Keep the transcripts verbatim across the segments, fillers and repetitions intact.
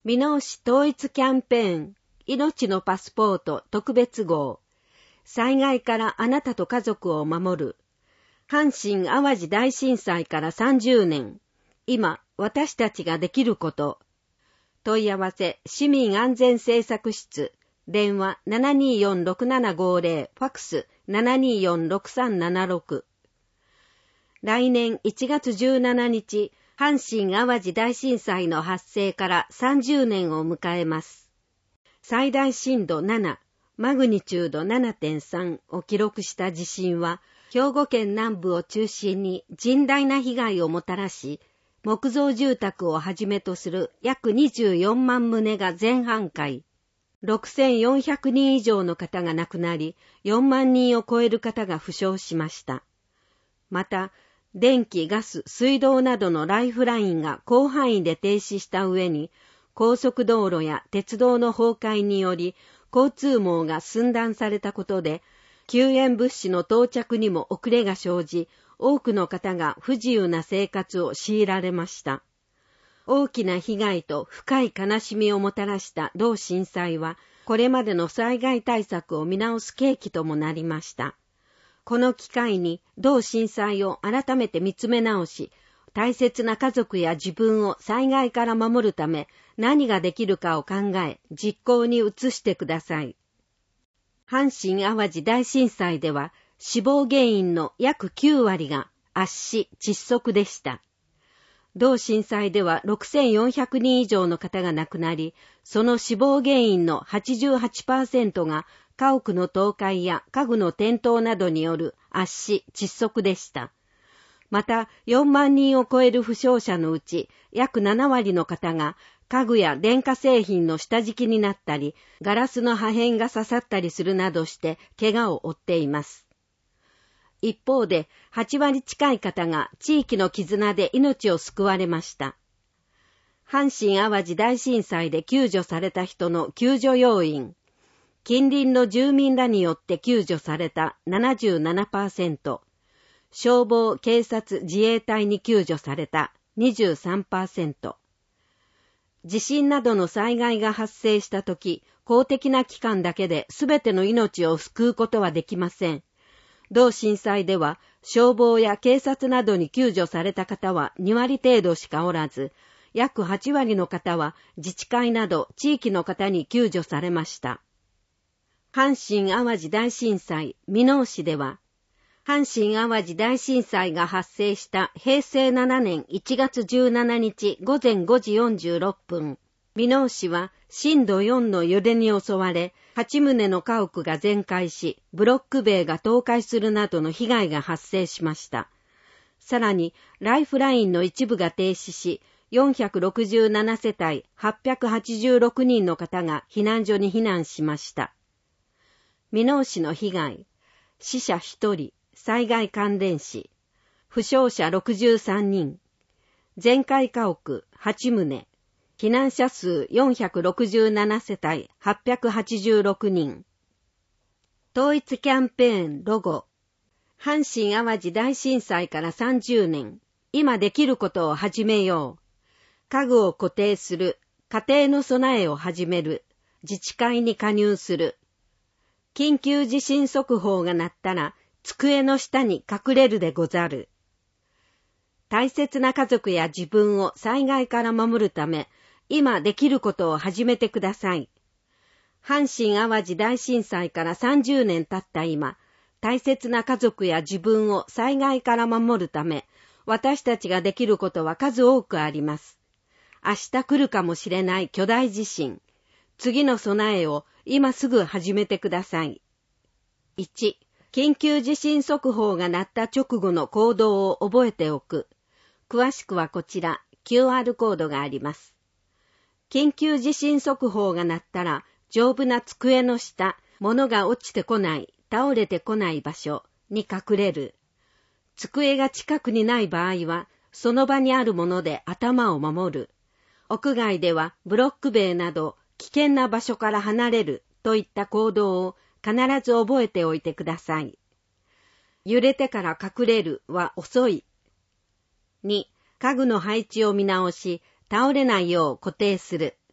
箕面市統一キャンペーン、命のパスポート特別号、災害からあなたと家族を守る、阪神淡路大震災からさんじゅうねん、今私たちができること、問い合わせ市民安全政策室、電話 ななにーよんろくななごーぜろ、ファックス ななにーよんろくさんななろく。来年いちがつじゅうしちにち、阪神淡路大震災の発生からさんじゅうねんを迎えます。最大震度なな、マグニチュード ななてんさん を記録した地震は、兵庫県南部を中心に甚大な被害をもたらし、木造住宅をはじめとする約にじゅうよんまんとうが全半壊、ろくせんよんひゃくにん以上の方が亡くなり、よんまんにんを超える方が負傷しました。また、電気、ガス、水道などのライフラインが広範囲で停止した上に、高速道路や鉄道の崩壊により、交通網が寸断されたことで、救援物資の到着にも遅れが生じ、多くの方が不自由な生活を強いられました。大きな被害と深い悲しみをもたらした同震災は、これまでの災害対策を見直す契機ともなりました。この機会に同震災を改めて見つめ直し、大切な家族や自分を災害から守るため何ができるかを考え、実行に移してください。阪神淡路大震災では、死亡原因の約きゅうわりが圧死、窒息でした。同震災ではろくせんよんひゃくにん以上の方が亡くなり、その死亡原因の はちじゅうはちパーセント が家屋の倒壊や家具の転倒などによる圧死、窒息でした。また、よんまんにんを超える負傷者のうち、約ななわりの方が家具や電化製品の下敷きになったり、ガラスの破片が刺さったりするなどして怪我を負っています。一方で、はちわり近い方が地域の絆で命を救われました。阪神淡路大震災で救助された人の救助要員、近隣の住民らによって救助された ななじゅうななパーセント、消防、警察、自衛隊に救助された にじゅうさんパーセント、地震などの災害が発生したとき、公的な機関だけで全ての命を救うことはできません。同震災では消防や警察などに救助された方はにわり程度しかおらず、約はちわりの方は自治会など地域の方に救助されました。阪神淡路大震災箕面市では、阪神淡路大震災が発生したへいせいななねんいちがつじゅうしちにちごぜんごじよんじゅうろっぷん、箕面市は震度よんの揺れに襲われ、はちとうの家屋が全壊し、ブロック塀が倒壊するなどの被害が発生しました。さらに、ライフラインの一部が停止し、よんひゃくろくじゅうななせたいはっぴゃくはちじゅうろくにんの方が避難所に避難しました。箕面市の被害、死者ひとり、災害関連死、負傷者ろくじゅうさんにん、全壊家屋はちとう、避難者数よんひゃくろくじゅうななせたいはっぴゃくはちじゅうろくにん。統一キャンペーンロゴ。阪神淡路大震災からさんじゅうねん。今できることを始めよう。家具を固定する。家庭の備えを始める。自治会に加入する。緊急地震速報が鳴ったら、机の下に隠れるでござる。大切な家族や自分を災害から守るため、今できることを始めてください。阪神淡路大震災からさんじゅうねん経った今、大切な家族や自分を災害から守るため、私たちができることは数多くあります。明日来るかもしれない巨大地震。次の備えを今すぐ始めてください。いち、緊急地震速報が鳴った直後の行動を覚えておく。詳しくはこちら、キューアール コードがあります。緊急地震速報が鳴ったら、丈夫な机の下、物が落ちてこない、倒れてこない場所に隠れる。机が近くにない場合は、その場にあるもので頭を守る。屋外ではブロック塀など危険な場所から離れるといった行動を必ず覚えておいてください。揺れてから隠れるは遅い。に、家具の配置を見直し、倒れないよう固定する。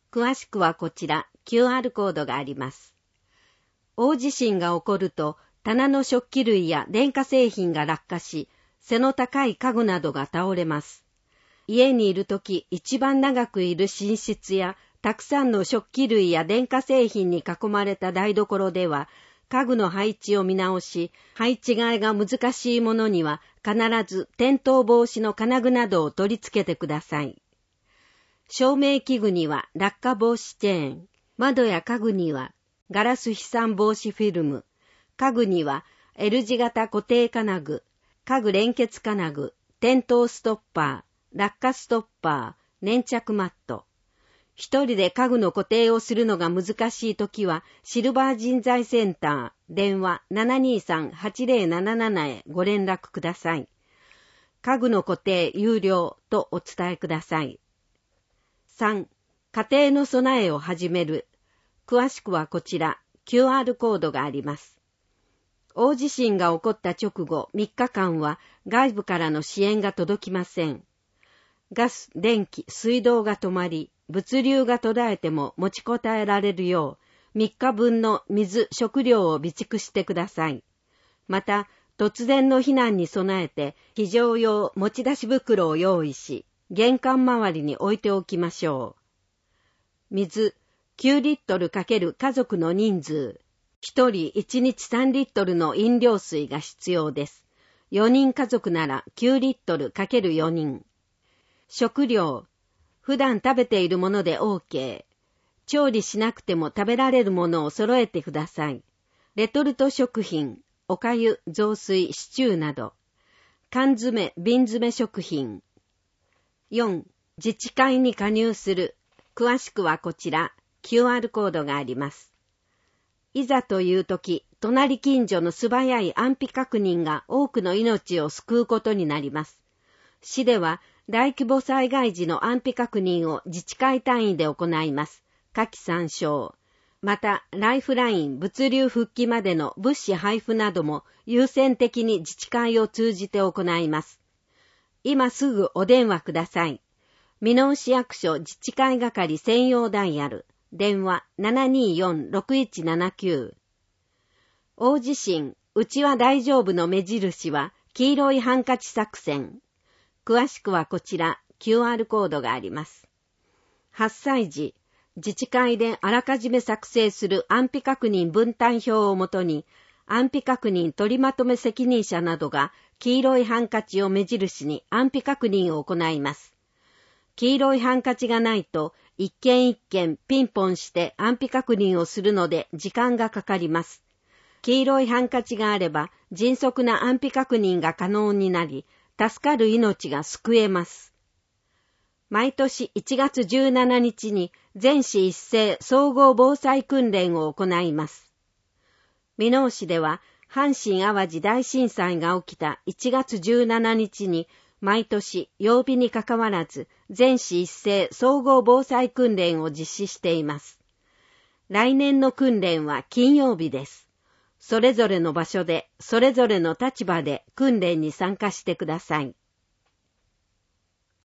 詳しくはこちら キューアール コードがあります。大地震が起こると棚の食器類や電化製品が落下し、背の高い家具などが倒れます。家にいるとき一番長くいる寝室やたくさんの食器類や電化製品に囲まれた台所では、家具の配置を見直し、配置替えが難しいものには必ず転倒防止の金具などを取り付けてください。照明器具には落下防止チェーン、窓や家具にはガラス飛散防止フィルム、家具には L 字型固定金具、家具連結金具、転倒ストッパー、落下ストッパー、粘着マット。一人で家具の固定をするのが難しいときは、シルバー人材センター、電話 ななにーさん はちぜろななな へご連絡ください。家具の固定有料とお伝えください。さん. 家庭の備えを始める。詳しくはこちら、キューアール コードがあります。大地震が起こった直後みっかかんは外部からの支援が届きません。ガス、電気、水道が止まり、物流が途絶えても持ちこたえられるよう、みっかぶんの水、食料を備蓄してください。また、突然の避難に備えて、非常用持ち出し袋を用意し、玄関周りに置いておきましょう。水、きゅうリットル×家族の人数。ひとりいちにちさんリットルの飲料水が必要です。よにん家族ならきゅうリットル×よにん。食料。普段食べているもので OK。調理しなくても食べられるものを揃えてください。レトルト食品、おかゆ、雑炊、シチューなど。缶詰、瓶詰食品。よん. 自治会に加入する。詳しくはこちら、キューアール コードがあります。いざというとき、隣近所の素早い安否確認が多くの命を救うことになります。市では、大規模災害時の安否確認を自治会単位で行います。下記参照。また、ライフライン、物流復帰までの物資配布なども優先的に自治会を通じて行います。今すぐお電話ください。箕面市役所自治会係専用ダイヤル。電話 ななにーよん ろくいちななきゅう。大地震、うちは大丈夫の目印は黄色いハンカチ作戦。詳しくはこちら、キューアール コードがあります。発災時、自治会であらかじめ作成する安否確認分担表をもとに、安否確認取りまとめ責任者などが黄色いハンカチを目印に安否確認を行います。黄色いハンカチがないと、一件一件ピンポンして安否確認をするので時間がかかります。黄色いハンカチがあれば迅速な安否確認が可能になり、助かる命が救えます。毎年いちがつじゅうしちにちに全市一斉総合防災訓練を行います。箕面市では阪神淡路大震災が起きたいちがつじゅうしちにちに毎年曜日にかかわらず全市一斉総合防災訓練を実施しています。来年の訓練は金曜日です。それぞれの場所でそれぞれの立場で訓練に参加してください。